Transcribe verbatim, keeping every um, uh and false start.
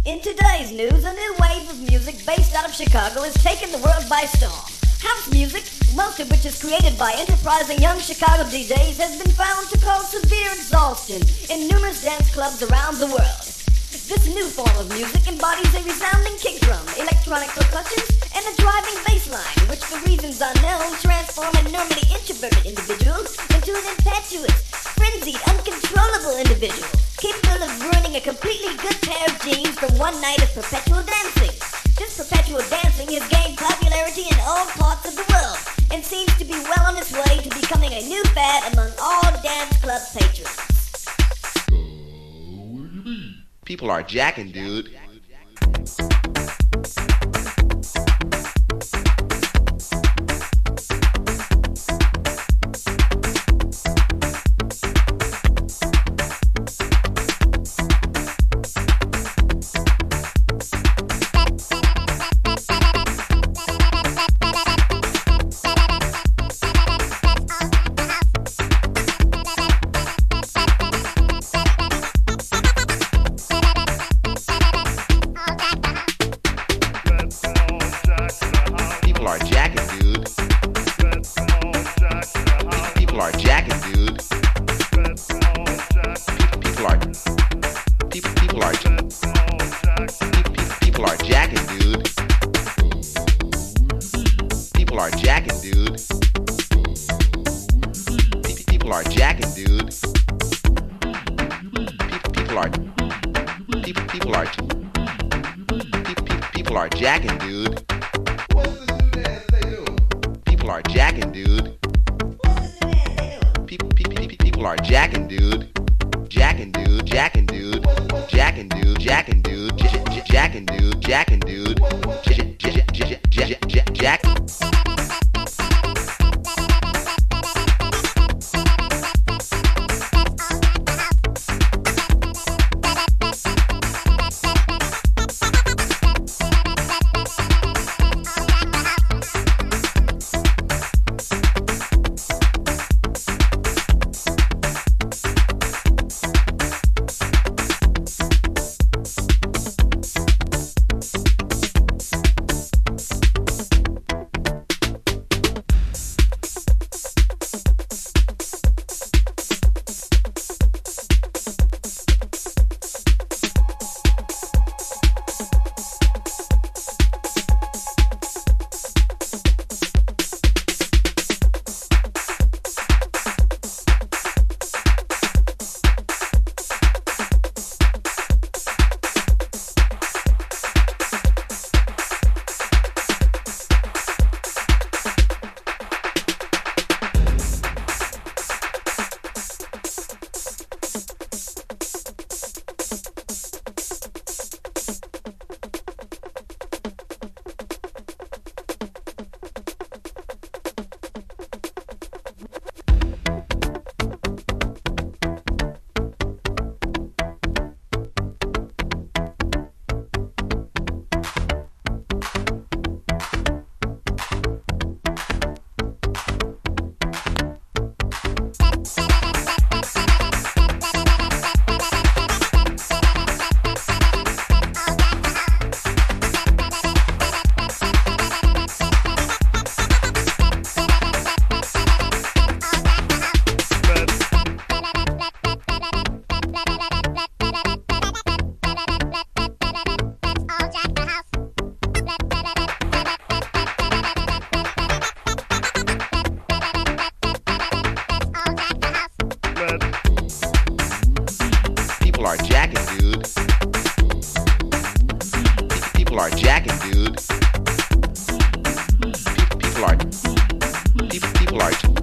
In today's news, a new wave of music based out of Chicago has taken the world by storm. House music, most of which is created by enterprising young Chicago D Js, has been found to cause severe exhaustion in numerous dance clubs around the world. This new form of music embodies a resounding kick drum, electronic percussion, and a driving bass line, which for reasons unknown transform a normally introverted individual into an infatuous, frenzied, uncontrollable individual, capable of ruining a completely good pair of jeans from one night of perpetual dancing. This perpetual dancing has gained popularity in all parts of the world and seems to be well on its way to becoming a new fad among all dance club patrons. People are jacking, dude. People are jacking, dude. People are jacking, dude. People are people people are people are jacking, dude. People are jacking, dude. People are jacking, dude. People are people people are people are jacking, dude. People are jacking, dude. People, people, people are jacking, dude. Jacking, dude. Jacking, dude. Jacking, dude. Jacking, dude. Jacking, dude. Jacking, dude. Jack, jack. People are jacking, dude. People are jacking, dude. People are people people are